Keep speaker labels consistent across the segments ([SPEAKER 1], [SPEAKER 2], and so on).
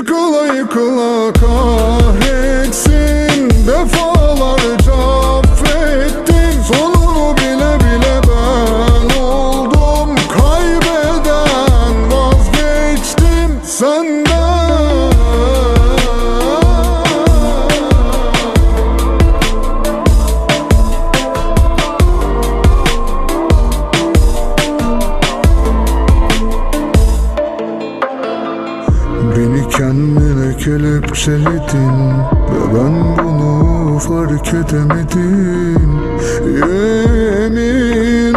[SPEAKER 1] Yıkıla yıkıla kahretsin, defalarca affettim. Sonunu bile bile ben oldum kaybeden, vazgeçtim senden. Beni kendine kelepçeledin ve ben bunu fark edemedim. Yemin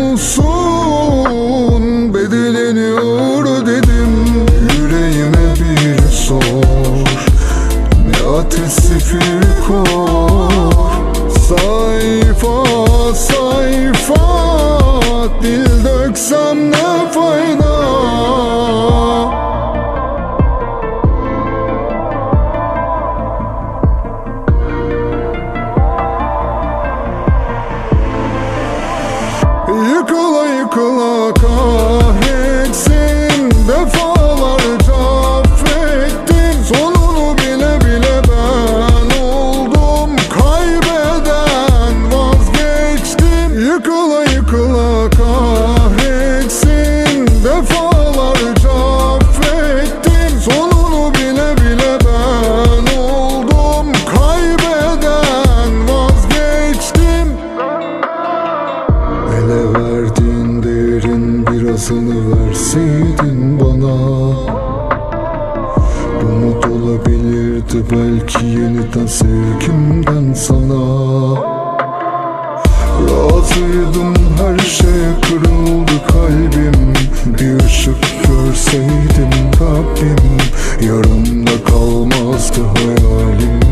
[SPEAKER 1] olsun bedelini ödedim. Yüreğime bir sor, ne ateş zifiri kor. Sayfa sayfa dil döksem ne fayda. Yıkıla yıkıla kahretsin, defalarca affettim. Sonunu bile bile ben oldum kaybeden, vazgeçtim. Yıkıla yıkıla kahretsin, defalarca affettim. Sonunu bile bile ben oldum kaybeden, vazgeçtim. Ele verdiğin değerin birazını verseydin bana, umut olabilirdi belki yeniden sevgimden sana. Razıydım, her şeye kırıldı kalbim. Bir ışık görseydim Rabbim, yarımda kalmazdı hayalim.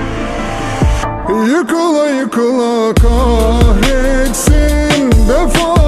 [SPEAKER 1] Yıkıla yıkıla kahretsin, defa